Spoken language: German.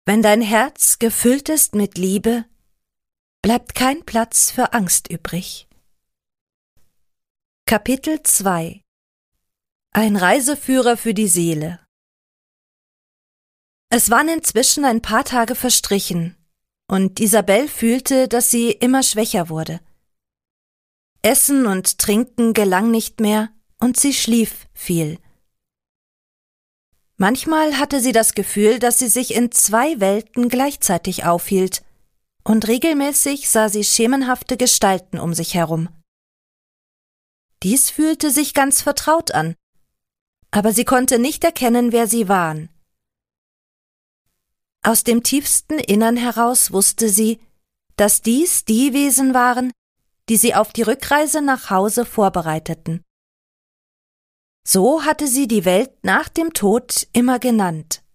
Wenn dein Herz gefüllt ist mit Liebe, bleibt kein Platz für Angst übrig. Kapitel 2 Ein Reiseführer für die Seele. Es waren inzwischen ein paar Tage verstrichen, und Isabel fühlte, dass sie immer schwächer wurde. Essen und Trinken gelang nicht mehr, und sie schlief viel. Manchmal hatte sie das Gefühl, dass sie sich in 2 Welten gleichzeitig aufhielt, und regelmäßig sah sie schemenhafte Gestalten um sich herum. Dies fühlte sich ganz vertraut an, aber sie konnte nicht erkennen, wer sie waren. Aus dem tiefsten Innern heraus wusste sie, dass dies die Wesen waren, die sie auf die Rückreise nach Hause vorbereiteten. So hatte sie die Welt nach dem Tod immer genannt.